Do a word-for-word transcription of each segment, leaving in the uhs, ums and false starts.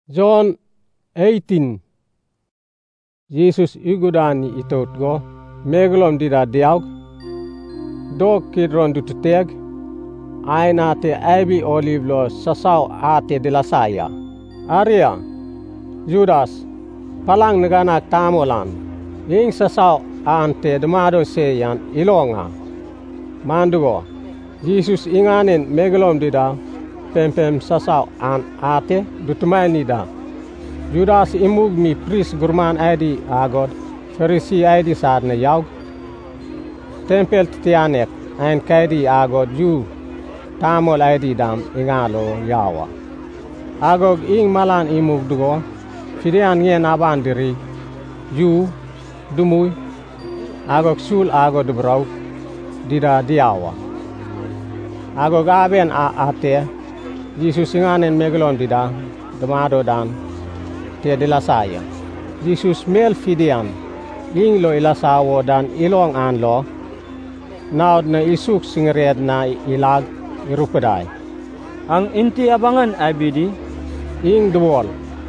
John eighteen. Jesus igudani itot go meglom dida diaug dog kidron dututeg aina te aibi olive lo sasau ate de la saya aria Judas palang negana tamolan ing sasau ante demado seyan ilonga mandugo Jesus inganin meglom dida pempem sasau an ate dutumani da Judas imug mi pris gurman aidi agod Farisi aidi sadne yaug tempel tianek ein kaidi agod ju tamol aidi dam ingalo yawa agog ing malan imug dugo fidian ngien aban diri ju dumui agog sul agod brau dida diawa agog aben a ate Jesus inganen meglon dida demado dan te de la saya Jesus mel fidian ing lo ilasawo dan ilong an lo naud na isuk singred na ilag irupadai ang inti abangan abidi ing duol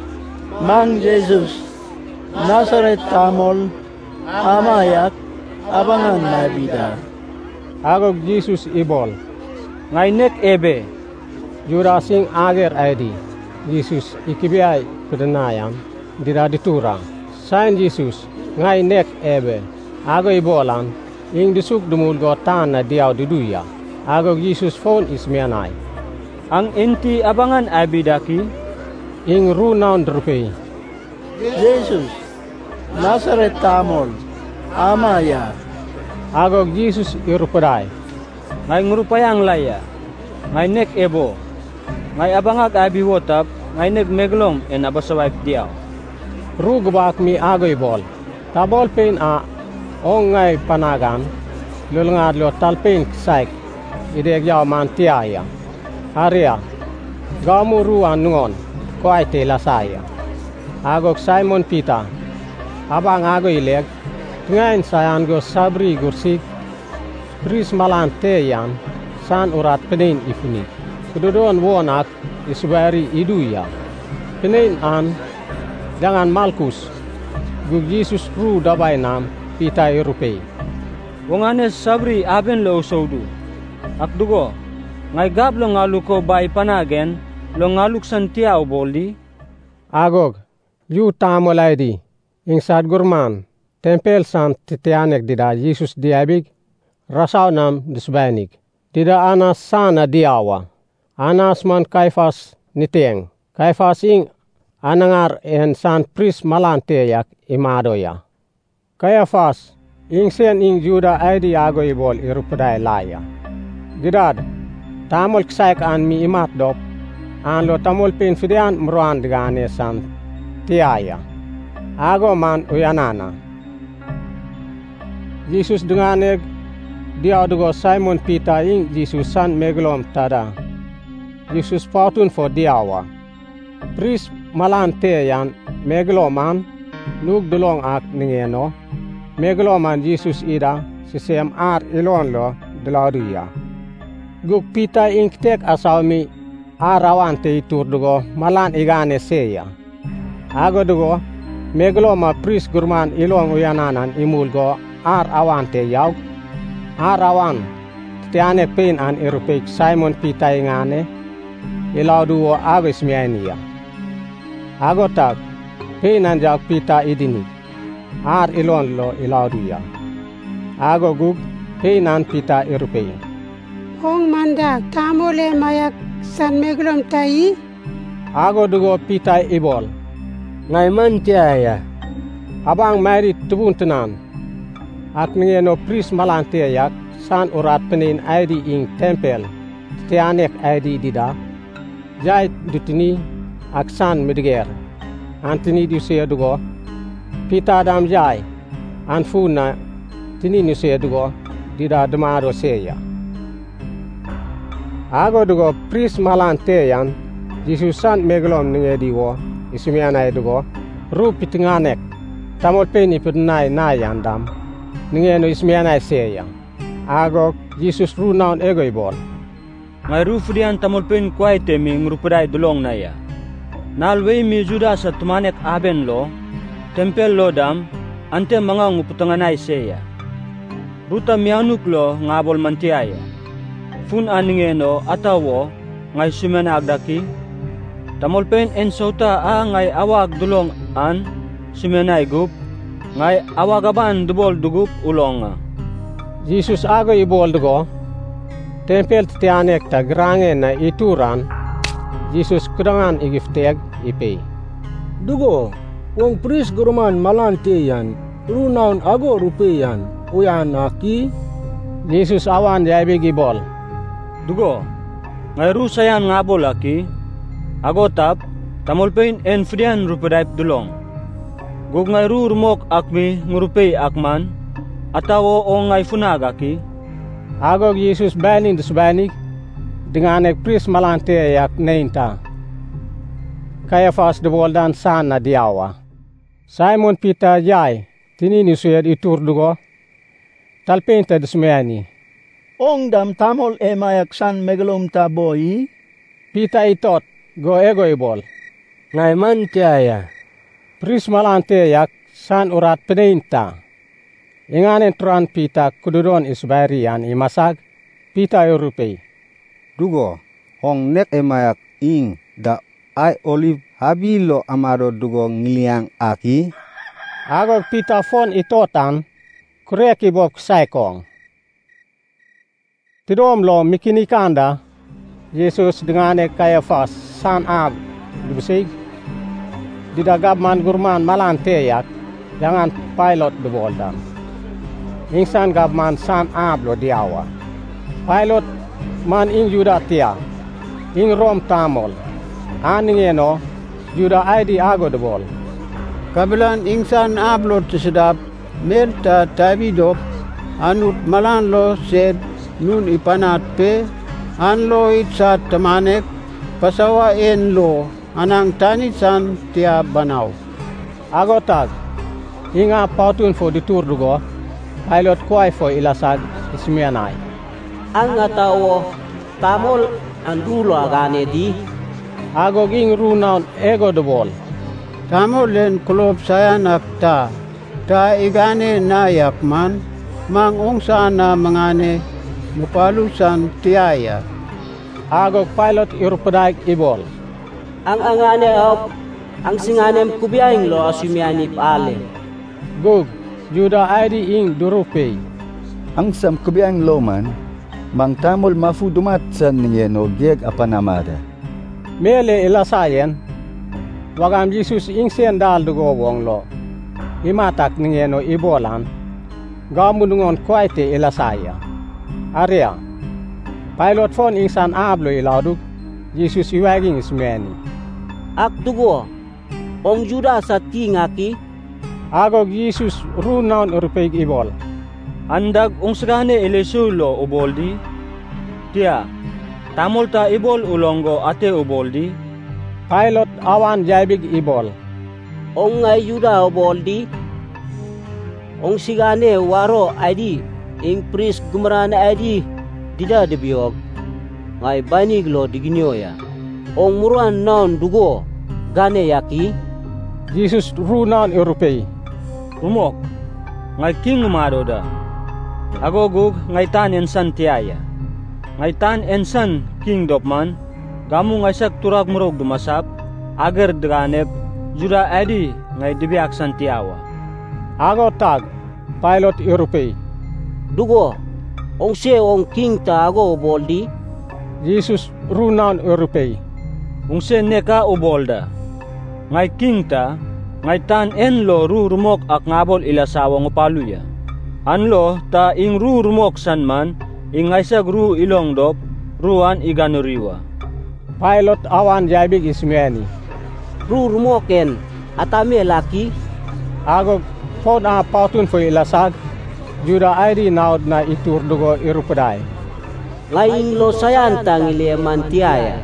man Jesus Nazaret tamol amayak abangan nabida agog Jesus ibol ngainek ebe jurasing ager aidi Jesus ikibiay pedenayan dira ditura sain Jesus ngai nek ebe ago ibolan ing disuk dumul go tan na diaw diduya ago Jesus phone ismianai ang inti abangan abidaki ing runaun drupe Jesus Nazaret tamol amaya ago Jesus irupadai ngai ngurupayang laya ngai nek ebo ngai abangak abi wotap ngai nek meglom en abasawaik diaw rugbak mi ago ibol tabol pen a ong ngai panagan lulngad lo talpen saik ideg yaw man tiaya aria gamu ruan nungon ko ay te la saya agok Simon Peter abang ago ileg ngain sayan go sabri gursik pris malan teyan san urat penin ifuni kedodon wonak isbari iduya penin an jangan Malkus gug Jesus pru dabay nam pita Europei wongane sabri aben lo saudu akdugo ngai gablo ngaluko bay panagen lo ngaluk santiaw boldi agog yu tamolaidi ing sad gurman tempel san titianek dida Jesus diabig rasaw nam disbanik dida anas sana diawa anas man Kaifas niteng Kaifas ing anangar en san pris malanteyak imadoya Kaifas ing sen ing Juda aidi ago ibol irupadai laya didad tamol ksaik an mi imat dop an lo tamol pen fidian mruan digane san tiaya ago man uyanana Jesus denganeg dia dugo Simon Peter ing Jesus san meglom tada Jesus pautun for diawa pris malante yan megloman nug dulong ak ningeno megloman Jesus ida sisem ar ilon lo deladuya guk Peter ing tek asawmi arawan te itur dugo malan igane seya ago dugo megloma pris gurman ilong uyananan imulgo ar awante yaw ar awan tiane pen an Europek Simon Peter ingane ilauduo aves miania agotag penan jak pita idini ar ilon lo ilauduya agogug penan pita Europei ong manda tamole mayak san meglom tai agodugo pita ibol ngai man tiaya abang mari tubun tenan ak ngeno pris malante yak san urat penin aidi ing tempel tianek aidi dida jai dutini aksan medger antini du sedugo pita dam jai anfuna tini ni sedugo dida demaro seya ago dugo pris malante yan Jesusan meglom ningedi wo ismiana edugo rupi tinganek tamol peni pernai nayan dam ningeno ismiana seya ago Jesus runaun ego ibol ngai rufidian tamol pen kwai te mi ngrupadai dulong naya nalway mi Judas at tumanek aben lo, tempel lo dam, ante mga nguputanganay seya. Ruta mianuk lo ngabol mantiaya. Fun aningeno atawo ngay sumena agdaki. Tamolpen en sota a ngay awag dulong an sumenay gup, ngay awagaban dubol dugup ulonga. Jesus ago ibol dugo, tempel tianek ta grange na ituran, Jesus kudangan igifteg ipe. Dugo, wong pris guruman malantiyan, runaun ago rupiyan, uyan aki. Jesus awan jaibig ibol. Dugo, ngay rusayan ngabol aki, agotap, tamolpen en frian rupidaip dulong. Gug ngay ru rumok akmi ngurupay akman, atawo o ngay funag aki. Agog Jesus baning desbanig, dengan ek pris malante yak neinta. Caiaphas de boldan sana diawa. Simon Peter jai, tinini suyad itur dugo, talpenta desmeani. Ong dam tamol emayak san megalom taboi. Peter itot, go ego ibol. Ngay man tiaya. Pris malante yak san urat peneinta. Inganen turan Peter kududon isbarian imasag, Peter europei. Dugo, hong nek emayak ing da ai olive habilo amaro dugo ngiliang aki. Agog Peter fon itotan, kureki bob saikong. Tidom lo mikinikanda, Jesus dengan Caiaphas san ab dibesig. Didagab man gurman malanteyak, jangan pilot deboldan. Ingsan gabman san ab lo diawa. Pilot man ing juda tia, ing rom tamol. Aningeno, juda aidi ago debol. Kabilan ingsan ablo tisedap, merta tabidop, anut malan lo sed nun ipanat pe, anlo itsat tamanek, pasawa en lo, anang tanisan tia banaw. Agotag, inga pautun fo ditur dugo, pilot kuay fo ilasag ismianay. Ang atawo tamol ang dulo agane di. Agog ing runaun ego debol. Tamol len kulob sayan akta, ta igane na yakman, mang ungsa na mangane, mupalusan tiaya. Agog pilot irupadag ibol. Ang angane op, ang singanem kubiyaing lo asumiani pale. Gug, juda aidi ing durupay. Ang sam kubiyaing loman, mang tamol mafudumat san ngeno geg apanamada. Mele ilasayen, wagam Jesus ing sendal dugo wong lo. Imatak ngeno ibolan, gamunungon kwaite ilasaya. Area, pilot fon ing san ablo iladuk, Jesus iwaging ismeni. Ak dugo, ong juda sa tingaki. Agog Jesus runaun urupay ibol. Andag ungsgane ilesulo uboldi. Tia, tamol ta ibol ulonggo ate uboldi. Pilot awan jaibig ibol. Ong ngay juda uboldi. Ong sigane waro id, ing pris gumarana id, dida debiyog. Ngay baniglo diginyoya. Ong muruan naon dugo, gane yaki. Jesus runaun urupay. Rumok, ngay king umado da. Agogug ngay tan ensan tiaya. Ngay tan ensan king dopman, gamu ngay sak turag murog dumasap, agar dranep, juda adi ngay dibiak san tiawa. Ago tag, pilot europay. Dugo, ong siya ong king ta ago uboldi. Jesus runaun europay. Ong siya neka ubolda. Ngay king ta, ngay tan enlo ru rumok ak ngabol ilasawa ngupaluya. Anlo ta ing ru rumok sanman, ing ngaysag ru ilongdop, ruan iganuriwa. Pilot awan jaibig ismiani. Ru rumoken, atami laki. Agog fon a pautun fo ilasag, juda aidi naud na itur dugo irupaday. Ngaying lo sayan tangili mantiaya.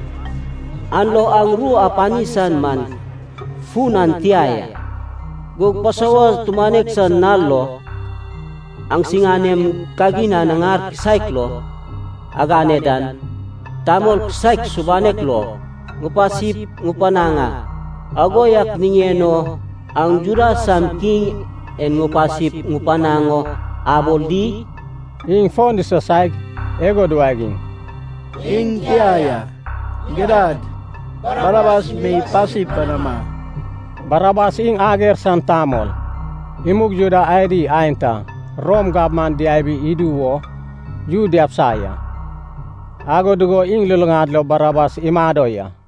Anlo ang ru apanisan man, funan tiaya. Gug pasawa tumanek sa nalo, ang singanem kagina nangar saiklo, agane dan, tamol saik subanek lo, ngupasip ngupananga. Agoyak ningeno ang Juda sam king en ngupasip ngupanango abol di ing fondi sosai ego duaging ing tiaya gedad Barabas may pasip panama. Barabas ing ager sam tamol imug Juda aidi ainta Rom gabman di aibi iduwo ju diap saya. Ago dugo ing lulungadlo Barabas imadoya.